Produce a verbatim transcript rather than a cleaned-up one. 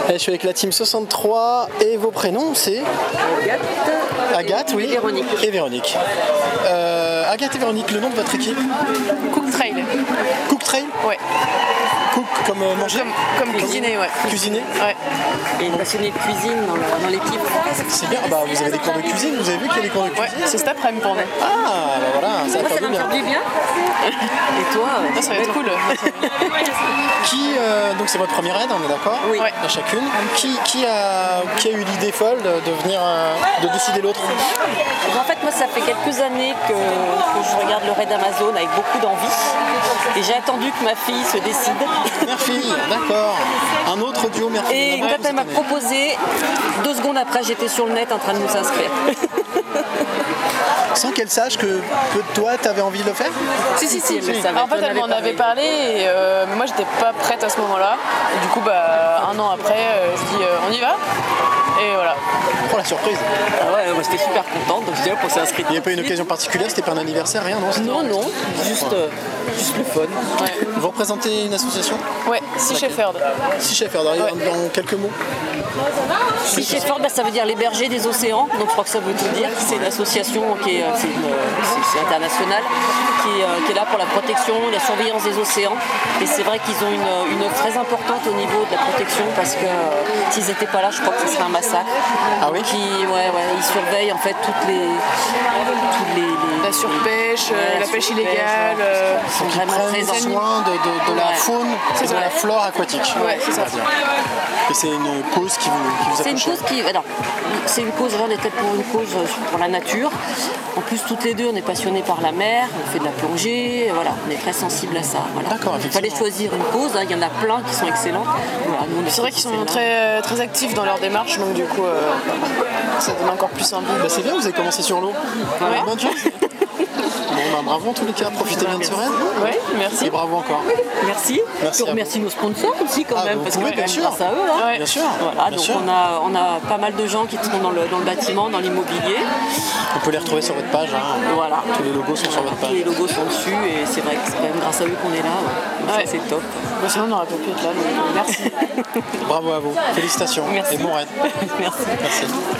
Et je suis avec la team soixante-trois et vos prénoms c'est Agathe. Agathe, oui. Et Véronique. Et Véronique. Euh, Agathe et Véronique, le nom de votre équipe? Cook Trail. Cook Trail? Ouais. Cook comme euh, manger? Comme, comme cuisiner, ouais. Cuisiner? Ouais. Et une passionnée de cuisine dans, le- dans l'équipe. C'est bien, bah, vous avez des cours de cuisine, vous avez vu qu'il y a des cours de Ouais, cuisine? c'est cet après-midi pour nous. Ah, bah voilà, ça va Moi, ça faire va du me bien. faire du bien. Et toi Ça, ça va être cool. Qui, euh, donc c'est votre première aide, on est d'accord? Oui. Ouais. À chacune. Qui, qui, a, qui a eu l'idée folle de, de venir, euh, de décider l'autre? En fait, moi, ça fait quelques années que, que je regarde le raid Amazon avec beaucoup d'envie. Et j'ai attendu que ma fille se décide. Mère-fille, d'accord. Un autre duo mère-fille. Et D'abord, quand vous elle m'a êtes année. proposé, deux secondes après, j'étais sur le net en train de nous inscrire. Sans qu'elle sache que, que toi, t'avais envie de le faire? Si, si, si, mais ça En fait, elle m'en avait parlé et euh, moi, j'étais pas prête à ce moment-là. Et du coup, bah, un an après, euh, je dis euh, on y va. Et voilà. Oh la surprise. Ah ouais, moi j'étais super contente, donc je dirais qu'on s'est inscrit. Il n'y a pas une occasion particulière, c'était pas un anniversaire, rien, non? C'était- Non, non, juste, euh, juste le fun. Ouais, Vous représentez une association? ouais Sea Shepherd. Si chef, alors Ouais. dans quelques mots. Sea Shepherd, bah, ça veut dire les bergers des océans, donc je crois que ça veut tout dire. C'est une association qui est, euh, c'est une, euh, c'est- c'est internationale, qui est, euh, qui est là pour la protection, la surveillance des océans. Et c'est vrai qu'ils ont une, une œuvre très importante au niveau de la protection parce que euh, s'ils n'étaient pas là, je crois que ce serait un massacre. Ah oui? Qui, ouais, ouais, ils surveillent en fait toutes les, toutes les, les- La surpêche, Ouais, euh, la la pêche surpêche, illégale. ouais. euh, Ils sont Qui vraiment prennent présents. soin de, de- de la Ouais. faune et de ça. la flore aquatique. Ouais, c'est ça. on va dire. Et c'est une cause qui vous, qui vous C'est une accroche. cause qui, alors, c'est une cause, on est peut-être pour une cause euh, pour la nature. En plus, toutes les deux, on est passionnés par la mer, on fait de la plongée, voilà, on est très sensibles à ça. Voilà. D'accord, Il fallait effectivement. choisir une cause, hein, il y en a plein qui sont excellentes. Voilà, nous, on a C'est vrai choisi qu'ils sont celle-là. très, très actifs dans leur démarche, donc du coup, euh, ça donne encore plus envie. Bah, c'est bien, vous avez commencé sur l'eau. Ouais. Bonne chance. Bon, bah, bravo en tous les cas, profitez bien de ce rêve. Ouais, merci. Et bravo encore. Merci. Merci Puis on à remercie nos sponsors aussi quand Ah, même, vous parce que pouvez, c'est bien quand sûr. même grâce à eux. hein. Ouais. Bien sûr. Voilà, bien donc sûr. on a, on a pas mal de gens qui sont dans le, dans le bâtiment, dans l'immobilier. On peut les retrouver sur votre page. hein. Voilà. Tous les logos sont sur votre Tous les page. logos sont dessus et c'est vrai que c'est quand même grâce à eux qu'on est là. ouais. Donc Ouais. ça, c'est top. Bah, sinon, on n'aurait pas pu être là, donc merci. Bravo à vous. Félicitations. Merci. Et bon raid. Merci. Merci.